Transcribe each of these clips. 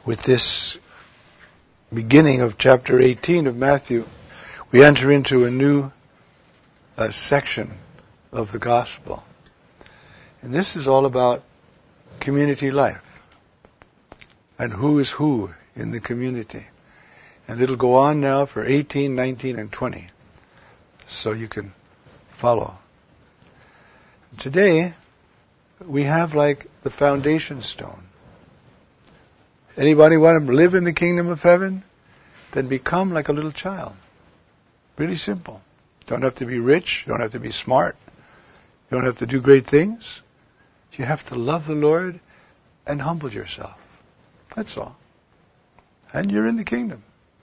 with this beginning of chapter 18 of Matthew, we enter into a new section of the gospel. And this is all about community life and who is who in the community. And it'll go on now for 18, 19, and 20. So you can follow. Today, we have like the foundation stone. Anybody want to live in the kingdom of heaven? Then become like a little child. Really simple. Don't have to be rich. You don't have to be smart. You don't have to do great things. You have to love the Lord and humble yourself. That's all. And you're in the kingdom.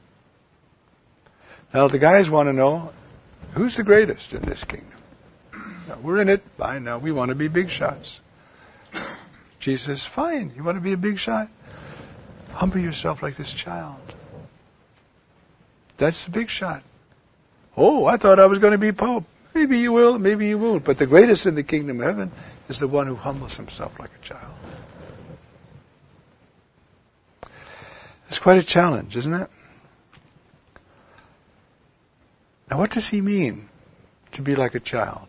Now the guys want to know, who's the greatest in this kingdom? Now, we're in it. Fine. Now we want to be big shots. Jesus, fine. You want to be a big shot? Humble yourself like this child. That's the big shot. Oh, I thought I was going to be Pope. Maybe you will, maybe you won't. But the greatest in the kingdom of heaven is the one who humbles himself like a child. It's quite a challenge, isn't it? Now what does he mean to be like a child?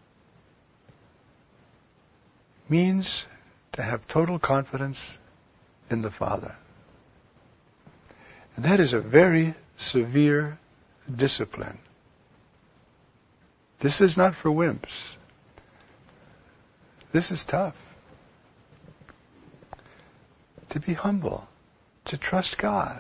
It means to have total confidence in the Father. And that is a very severe discipline. This is not for wimps. This is tough. To be humble, to trust God.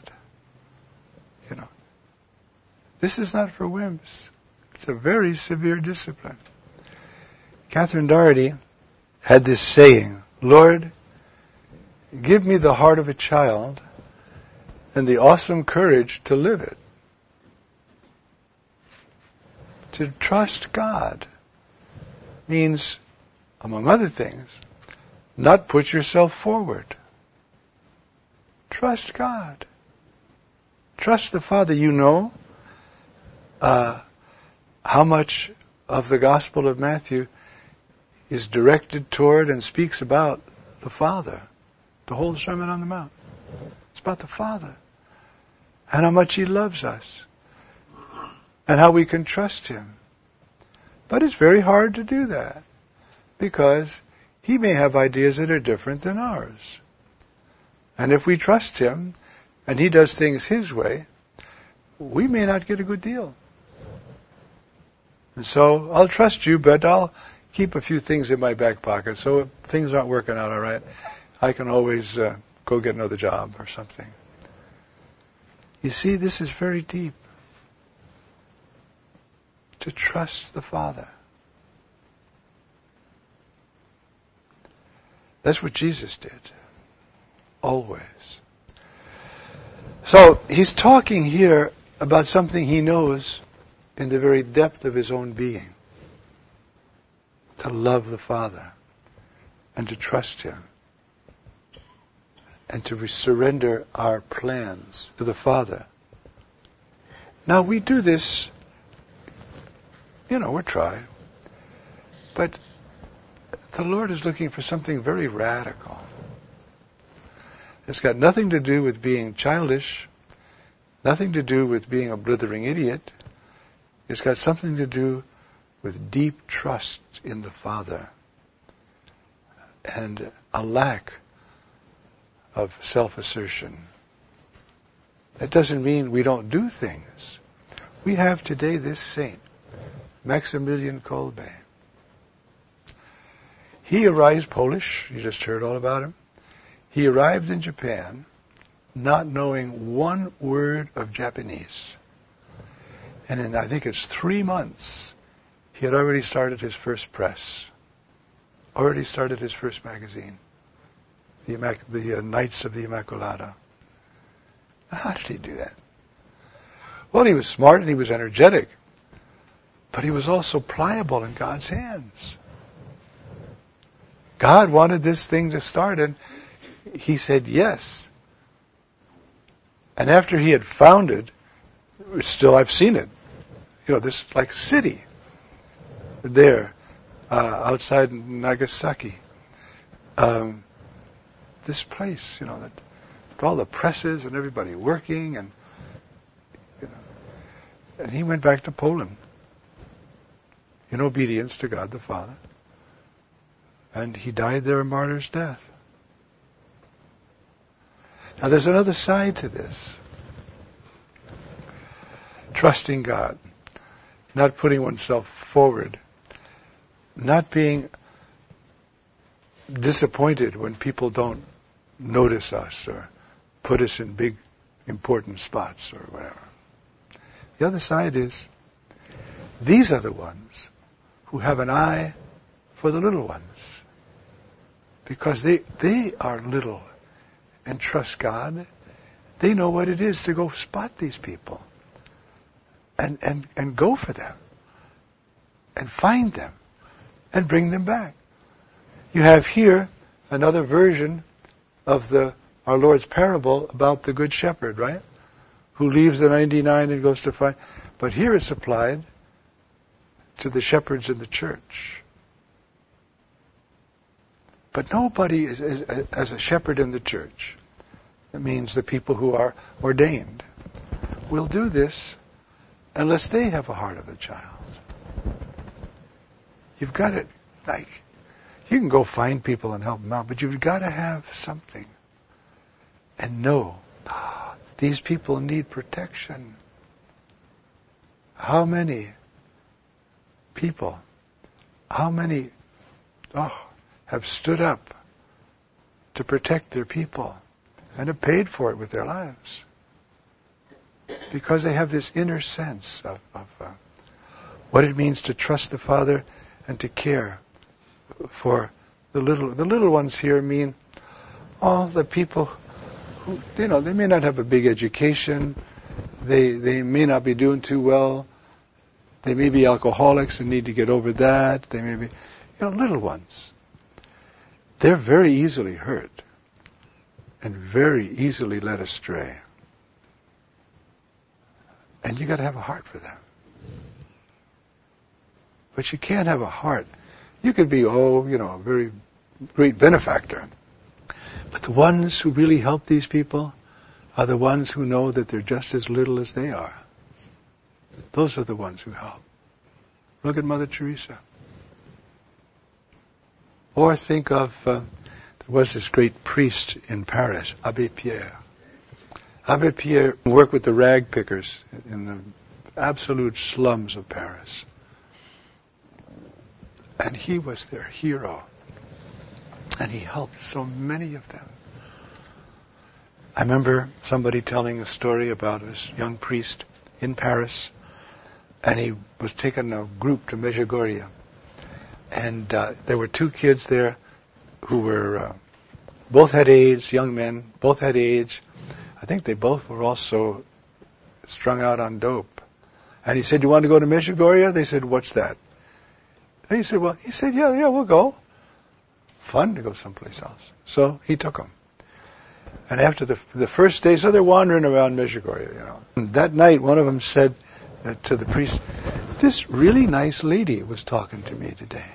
This is not for wimps. It's a very severe discipline. Catherine Doherty had this saying, Lord, give me the heart of a child and the awesome courage to live it. To trust God means, among other things, not put yourself forward. Trust God. Trust the Father. You know how much of the Gospel of Matthew is directed toward and speaks about the Father. The whole Sermon on the Mount. It's about the Father. And how much He loves us. And how we can trust Him. But it's very hard to do that. Because He may have ideas that are different than ours. And if we trust Him, and He does things His way, we may not get a good deal. And so, I'll trust you, but I'll keep a few things in my back pocket. So if things aren't working out all right, I can always go get another job or something. You see, this is very deep. To trust the Father. That's what Jesus did. Always. So, he's talking here about something he knows in the very depth of his own being. To love the Father. And to trust Him. And to surrender our plans to the Father. Now we do this, we try. But the Lord is looking for something very radical. It's got nothing to do with being childish, nothing to do with being a blithering idiot. It's got something to do with deep trust in the Father and a lack of self-assertion. That doesn't mean we don't do things. We have today this saint, Maximilian Kolbe. He arrived, Polish, you just heard all about him. He arrived in Japan not knowing one word of Japanese. And in, I think it's 3 months, he had already started his first press. Already started his first magazine. The Knights of the Immaculata. How did he do that? Well, he was smart and he was energetic. But he was also pliable in God's hands. God wanted this thing to start and he said yes. And after he had founded, still I've seen it, this like city there outside Nagasaki. This place, that with all the presses and everybody working, and and he went back to Poland in obedience to God the Father. And he died there a martyr's death. Now there's another side to this. Trusting God. Not putting oneself forward. Not being disappointed when people don't notice us or put us in big, important spots or whatever. The other side is, these are the ones who have an eye for the little ones. Because they are little and trust God. They know what it is to go spot these people. And go for them. And find them. And bring them back. You have here another version of our Lord's parable about the Good Shepherd, right? Who leaves the 99 and goes to find. But here it's applied to the shepherds in the church. But nobody is as a shepherd in the church. That means the people who are ordained will do this unless they have a heart of a child. You've got it. You can go find people and help them out, but you've got to have something. And know, these people need protection. How many people, have stood up to protect their people and have paid for it with their lives? Because they have this inner sense of what it means to trust the Father and to care for the little ones. Here mean all the people who, they may not have a big education, they may not be doing too well, they may be alcoholics and need to get over that, they may be, little ones. They're very easily hurt and very easily led astray. And you got to have a heart for them. But you can't have a heart. You could be, a very great benefactor. But the ones who really help these people are the ones who know that they're just as little as they are. Those are the ones who help. Look at Mother Teresa. Or think of, there was this great priest in Paris, Abbé Pierre. Abbé Pierre worked with the rag pickers in the absolute slums of Paris. And he was their hero. And he helped so many of them. I remember somebody telling a story about this young priest in Paris, and he was taking a group to Medjugorje. And there were two kids there who were, both had AIDS, young men, both had AIDS. I think they both were also strung out on dope. And he said, "You want to go to Medjugorje?" They said, "What's that?" And he said, yeah, we'll go. Fun to go someplace else. So he took them. And after the first day, so they're wandering around Medjugorje, And that night, one of them said to the priest, "This really nice lady was talking to me today.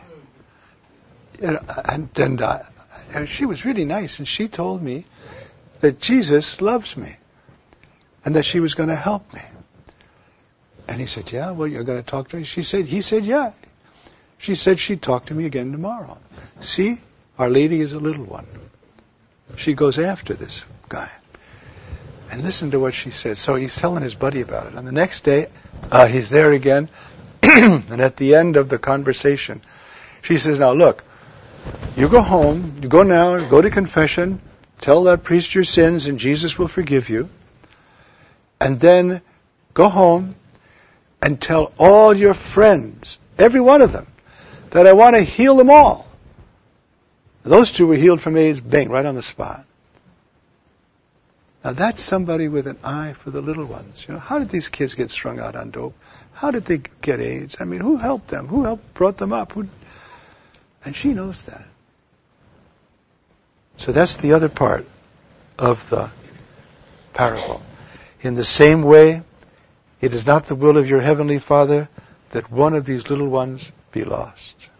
And she was really nice, and she told me that Jesus loves me and that she was going to help me." And he said, "Yeah, well, you're going to talk to her?" He said, "Yeah." She said she'd talk to me again tomorrow. See, Our Lady is a little one. She goes after this guy. And listen to what she said. So he's telling his buddy about it. And the next day, he's there again. And at the end of the conversation, she says, "Now look, you go home, you go now, go to confession, tell that priest your sins and Jesus will forgive you. And then go home and tell all your friends, every one of them, that I want to heal them all." Those two were healed from AIDS, bang, right on the spot. Now that's somebody with an eye for the little ones. How did these kids get strung out on dope? How did they get AIDS? I mean, who helped them? Who brought them up? And she knows that. So that's the other part of the parable. In the same way, it is not the will of your heavenly Father that one of these little ones be lost.